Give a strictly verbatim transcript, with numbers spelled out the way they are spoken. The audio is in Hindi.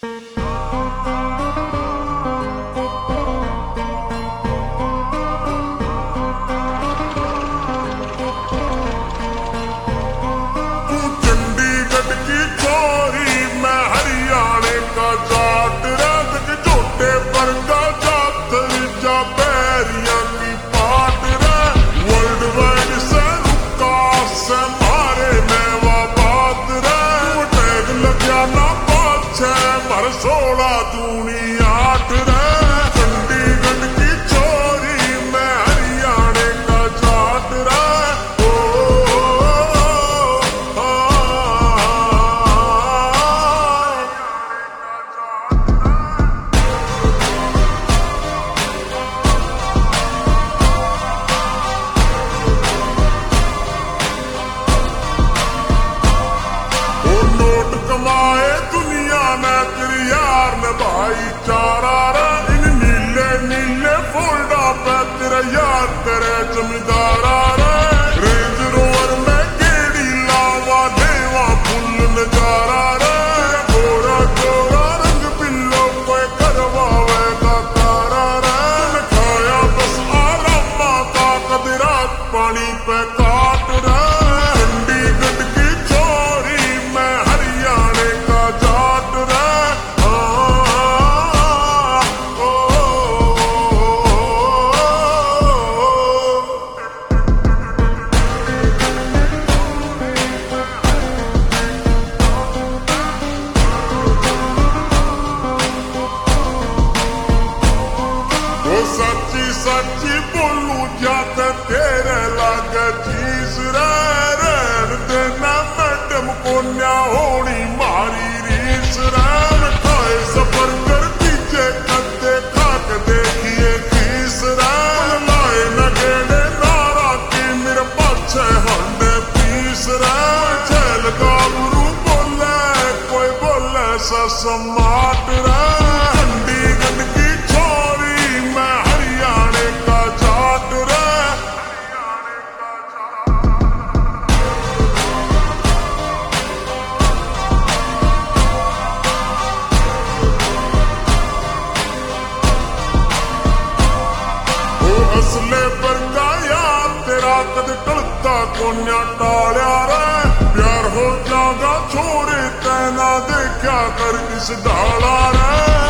सोलह दूनी आठ रे चंडीगढ़ की छोरी मैं हरियाणे का जाट रे ओ, ओ, ओ, ओ नोट कमाए दुनिया में तेरी यार ने भाईचारा रे इन नीले नीले फोल्डा पे तेरा यार तेरे जमींदारा रे रेंज रोवर में गेड़ी लावा देवा फुल नजारा रे गोरा गोरा रंग बिल्लो पे करवावेगा तारा रे खाया बस आरामा का कदरात पानी पे काट रे चंडीगढ़ की छोरी मैं हरियाणे का जाट रे सच्ची सच्ची बोलू जाते तेरे लागे चीज रे रहन देना मैडम को न्या होनी मारी रीस रे खाए सफर कर दीजे कदे खा के देखिए फीस रे लाए न गेड़े नारा की मेरे पाछे हंडे पीस रे झेल गाबरू बोले कोई बोले सा समाट रे चंडीगढ़ की छोरी मैं हरियाणे का जाट रे ओ असले पर का यार तेरा कद टलता कोन्या टालिया रे प्यार हो जागा छोरे तैना देखा कर इस डाला रे